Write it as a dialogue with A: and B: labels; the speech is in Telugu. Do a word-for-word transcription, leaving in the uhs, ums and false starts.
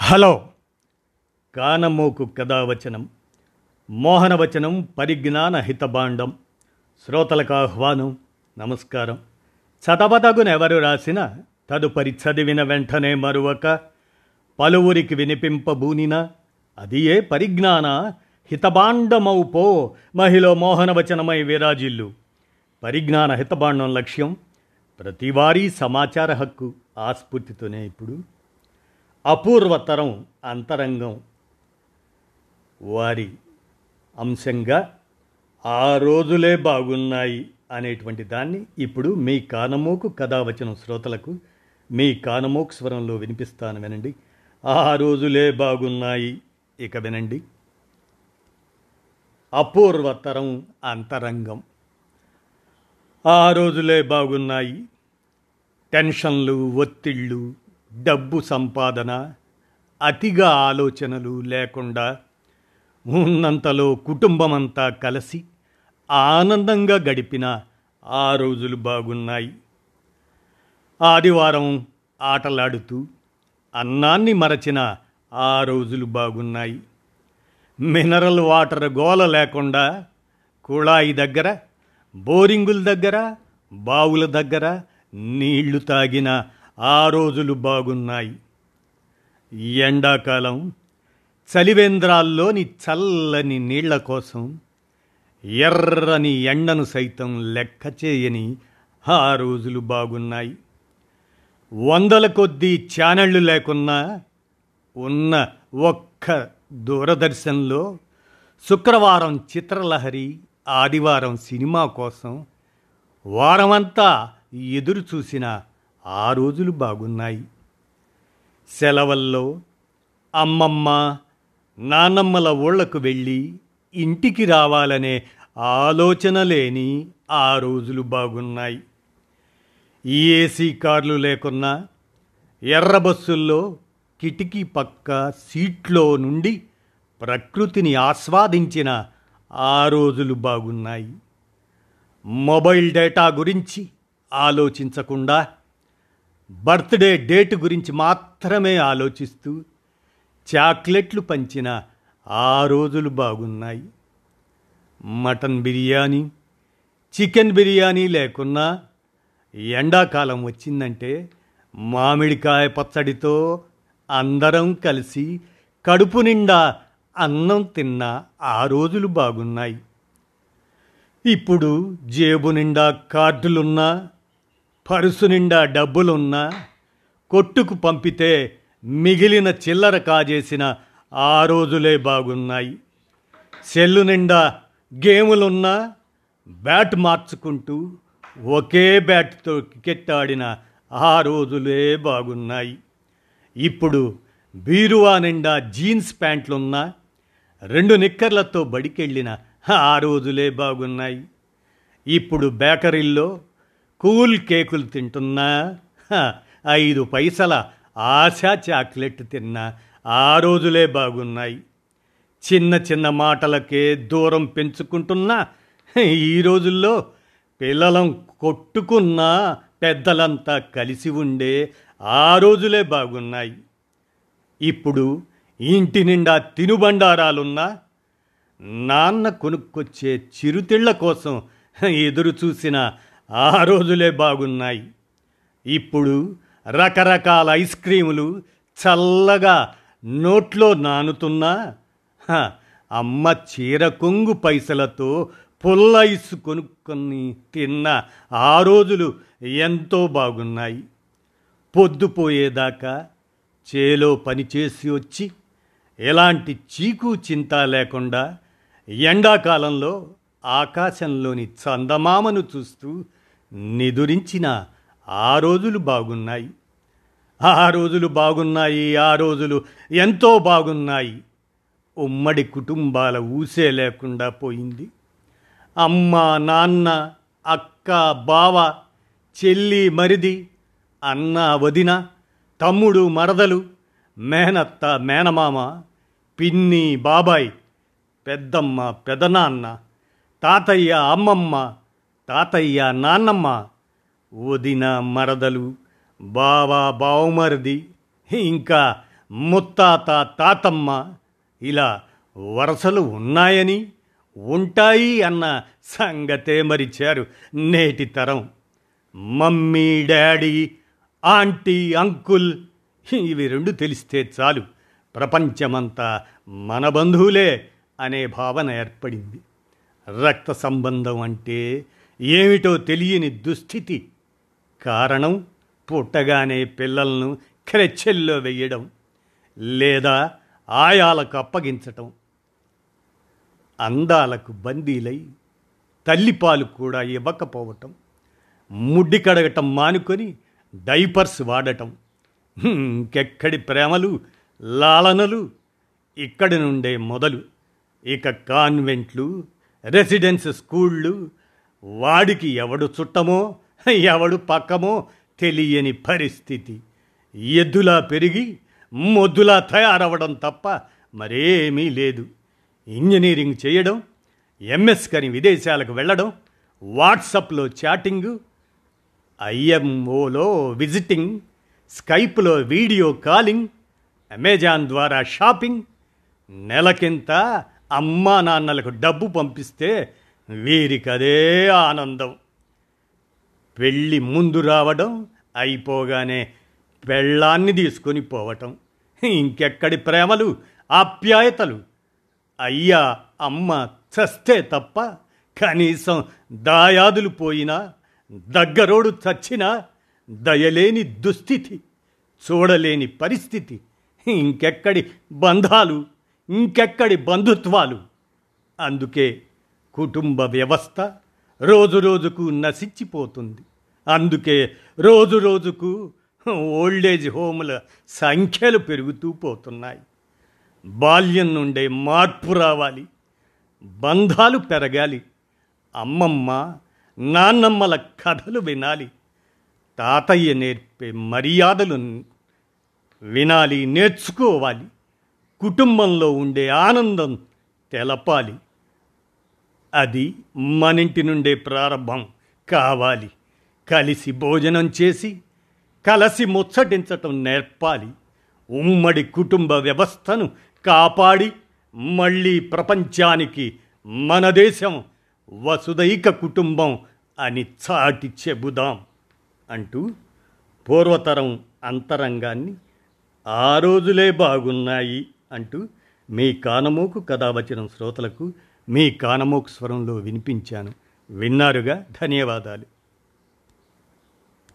A: హలో కానమోకు కథావచనం మోహనవచనం పరిజ్ఞాన హితభాండం శ్రోతలకు ఆహ్వానం. నమస్కారం. చదవదగునెవరు రాసిన తదుపరి చదివిన వెంటనే మరువక పలువురికి వినిపింపబూనిన అది ఏ పరిజ్ఞాన హితభాండమౌ పో మహిళ మోహనవచనమై విరాజిల్లు. పరిజ్ఞాన హితభాండం లక్ష్యం ప్రతివారీ సమాచార హక్కు. ఆ స్ఫూర్తితోనే ఇప్పుడు అపూర్వతరం అంతరంగం వారి అంశంగా ఆ రోజులే బాగున్నాయి అనేటువంటి దాన్ని ఇప్పుడు మీ కానమోకు కథావచనం శ్రోతలకు మీ కానమోకు స్వరంలో వినిపిస్తాను, వినండి. ఆ రోజులే బాగున్నాయి. ఇక వినండి. అపూర్వతరం అంతరంగం. ఆ రోజులే బాగున్నాయి. టెన్షన్లు, ఒత్తిళ్ళు, డబ్బు సంపాదన, అతిగా ఆలోచనలు లేకుండా ఉన్నంతలో కుటుంబమంతా కలిసి ఆనందంగా గడిపిన ఆ రోజులు బాగున్నాయి. ఆదివారం ఆటలాడుతూ అన్నాన్ని మరచిన ఆ రోజులు బాగున్నాయి. మినరల్ వాటర్ గోల లేకుండా కుళాయి దగ్గర, బోరింగుల దగ్గర, బావుల దగ్గర నీళ్లు తాగిన ఆ రోజులు బాగున్నాయి. ఎండాకాలం చలివేంద్రాల్లోని చల్లని నీళ్ల కోసం ఎర్రని ఎండను సైతం లెక్క చేయని ఆ రోజులు బాగున్నాయి. వందల కొద్దీ ఛానళ్ళు లేకున్నా ఉన్న ఒక్క దూరదర్శన్లో శుక్రవారం చిత్రలహరి, ఆదివారం సినిమా కోసం వారమంతా ఎదురు చూసిన ఆ రోజులు బాగున్నాయి. సెలవుల్లో అమ్మమ్మ నాన్నమ్మల ఊళ్ళకు వెళ్ళి ఇంటికి రావాలనే ఆలోచన లేని ఆ రోజులు బాగున్నాయి. ఏసీ కార్లు లేకున్నా ఎర్ర బస్సుల్లో కిటికీ పక్క సీట్లో నుండి ప్రకృతిని ఆస్వాదించిన ఆ రోజులు బాగున్నాయి. మొబైల్ డేటా గురించి ఆలోచించకుండా బర్త్డే డేట్ గురించి మాత్రమే ఆలోచిస్తూ చాక్లెట్లు పంచిన ఆ రోజులు బాగున్నాయి. మటన్ బిర్యానీ, చికెన్ బిర్యానీ లేకున్నా ఎండాకాలం వచ్చిందంటే మామిడికాయ పచ్చడితో అందరం కలిసి కడుపు నిండా అన్నం తిన్న ఆ రోజులు బాగున్నాయి. ఇప్పుడు జేబు నిండా కార్డులున్నా, పరుసు నిండా డబ్బులున్నా కొట్టుకు పంపితే మిగిలిన చిల్లర కాజేసిన ఆ రోజులే బాగున్నాయి. సెల్లు నిండా గేములున్నా బ్యాట్ మార్చుకుంటూ ఒకే బ్యాట్తో క్రికెట్ ఆడిన ఆ రోజులే బాగున్నాయి. ఇప్పుడు బీరువా నిండా జీన్స్ ప్యాంట్లున్నా రెండు నిక్కర్లతో బడికెళ్ళిన ఆ రోజులే బాగున్నాయి. ఇప్పుడు బేకరీల్లో కూల్ కేకులు తింటున్నా, ఐదు పైసల ఆశా చాక్లెట్ తిన్నా ఆ రోజులే బాగున్నాయి. చిన్న చిన్న మాటలకే దూరం పెంచుకుంటున్నా ఈ రోజుల్లో పిల్లలం కొట్టుకున్నా పెద్దలంతా కలిసి ఉండే ఆ రోజులే బాగున్నాయి. ఇప్పుడు ఇంటి నిండా తినుబండారాలున్నా నాన్న కొనుక్కొచ్చే చిరుతిళ్ల కోసం ఎదురు చూసిన ఆ రోజులే బాగున్నాయి. ఇప్పుడు రకరకాల ఐస్ క్రీములు చల్లగా నోట్లో నానుతున్నా అమ్మ చీర కొంగు పైసలతో పుల్ల ఐస్ కొనుక్కొని తిన్న ఆ రోజులు ఎంతో బాగున్నాయి. పొద్దుపోయేదాకా చేలో పనిచేసి వచ్చి ఎలాంటి చీకు చింత లేకుండా ఎండాకాలంలో ఆకాశంలోని చందమామను చూస్తూ నిదురించిన ఆ రోజులు బాగున్నాయి. ఆ రోజులు బాగున్నాయి. ఆ రోజులు ఎంతో బాగున్నాయి. ఉమ్మడి కుటుంబాల ఊసే లేకుండా పోయింది. అమ్మ, నాన్న, అక్క, బావ, చెల్లి, మరిది, అన్న, వదిన, తమ్ముడు, మరదలు, మేనత్త, మేనమామ, పిన్ని, బాబాయ్, పెద్దమ్మ, పెదనాన్న, తాతయ్య, అమ్మమ్మ, తాతయ్య, నాన్నమ్మ, వదిన, మరదలు, బావ, బావమరిది, ఇంకా ముత్తాత, తాతమ్మ ఇలా వరసలు ఉన్నాయని, ఉంటాయి అన్న సంగతే మరిచారు నేటి తరం. మమ్మీ, డాడీ, ఆంటీ, అంకుల్ ఇవి రెండు తెలిస్తే చాలు, ప్రపంచమంతా మన బంధువులే అనే భావన ఏర్పడింది. రక్త సంబంధం అంటే ఏమిటో తెలియని దుస్థితి. కారణం పుట్టగానే పిల్లలను క్రెచ్చెల్లో వెయ్యడం లేదా ఆయాలకు అప్పగించటం. అందాలకు బందీలై తల్లిపాలు కూడా ఇవ్వకపోవటం, ముడ్డి కడగటం మానుకొని డైపర్స్ వాడటం. ఇంకెక్కడి ప్రేమలు, లాలనలు ఇక్కడి నుండే మొదలు. ఇక కాన్వెంట్లు, రెసిడెన్స్ స్కూళ్ళు, వాడికి ఎవడు చుట్టమో ఎవడు పక్కమో తెలియని పరిస్థితి. ఎద్దులా పెరిగి మొద్దులా తయారవడం తప్ప మరేమీ లేదు. ఇంజనీరింగ్ చేయడం, ఎంఎస్ కని విదేశాలకు వెళ్ళడం, వాట్సప్లో చాటింగు, ఐఎంఓలో విజిటింగ్, స్కైప్లో వీడియో కాలింగ్, అమెజాన్ ద్వారా షాపింగ్. నెలకింత అమ్మా నాన్నలకు డబ్బు పంపిస్తే వీరికదే ఆనందం. పెళ్ళి ముందు రావడం, అయిపోగానే పెళ్ళాన్ని తీసుకొని పోవటం. ఇంకెక్కడి ప్రేమలు, ఆప్యాయతలు. అయ్యా అమ్మ చస్తే తప్ప కనీసం దాయాదులు పోయినా, దగ్గరోడు చచ్చినా దయలేని దుస్థితి, చూడలేని పరిస్థితి. ఇంకెక్కడి బంధాలు, ఇంకెక్కడి బంధుత్వాలు. అందుకే కుటుంబ వ్యవస్థ రోజు రోజుకు నశించిపోతుంది. అందుకే రోజు రోజుకు ఓల్డేజ్ హోముల సంఖ్యలు పెరుగుతూ పోతున్నాయి. బాల్యం నుండే మార్పు రావాలి, బంధాలు పెరగాలి. అమ్మమ్మ, నాన్నమ్మల కథలు వినాలి, తాతయ్య నేర్పే మర్యాదలు వినాలి, నేర్చుకోవాలి. కుటుంబంలో ఉండే ఆనందం తెలపాలి. అది మనింటి నుండే ప్రారంభం కావాలి. కలిసి భోజనం చేసి కలసి ముచ్చటించటం నేర్పాలి. ఉమ్మడి కుటుంబ వ్యవస్థను కాపాడి మళ్ళీ ప్రపంచానికి మన దేశం వసుదైక కుటుంబం అని చాటి చెబుదాం అంటూ పూర్వతరం అంతరంగాన్ని ఆ రోజులే బాగున్నాయి అంటూ మీ కానమోకు కథావచనం శ్రోతలకు మీ కానమోకు స్వరంలో వినిపించాను. విన్నారుగా, ధన్యవాదాలు.